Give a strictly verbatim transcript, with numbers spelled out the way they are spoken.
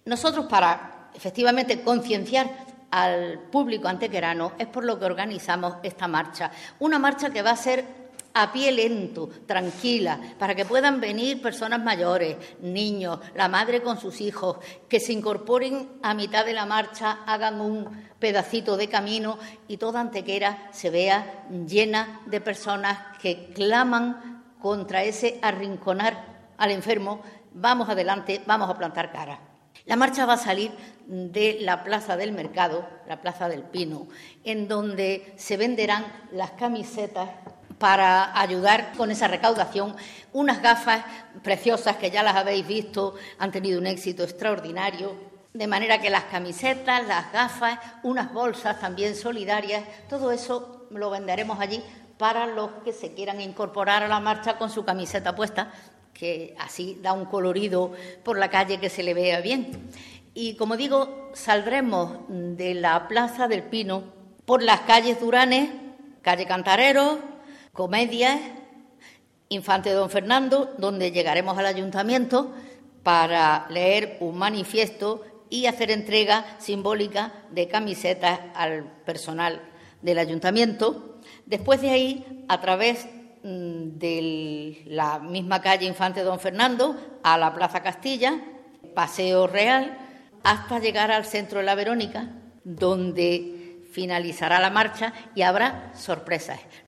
Nosotros, para efectivamente concienciar al público antequerano, es por lo que organizamos esta marcha. Una marcha que va a ser a pie lento, tranquila, para que puedan venir personas mayores, niños, la madre con sus hijos, que se incorporen a mitad de la marcha, hagan un pedacito de camino y toda Antequera se vea llena de personas que claman contra ese arrinconar al enfermo. Vamos adelante, vamos a plantar cara. La marcha va a salir de la Plaza del Mercado, la Plaza del Pino, en donde se venderán las camisetas para ayudar con esa recaudación, unas gafas preciosas que ya las habéis visto, han tenido un éxito extraordinario, de manera que las camisetas, las gafas, unas bolsas también solidarias, todo eso lo venderemos allí para los que se quieran incorporar a la marcha con su camiseta puesta, que así da un colorido por la calle que se le vea bien. Y, como digo, saldremos de la Plaza del Pino por las calles Duranes, calle Cantareros, Comedias, Infante Don Fernando, donde llegaremos al ayuntamiento para leer un manifiesto y hacer entrega simbólica de camisetas al personal del ayuntamiento. Después de ahí, a través de la misma calle Infante Don Fernando a la Plaza Castilla, Paseo Real, hasta llegar al centro de la Verónica, donde finalizará la marcha y habrá sorpresas.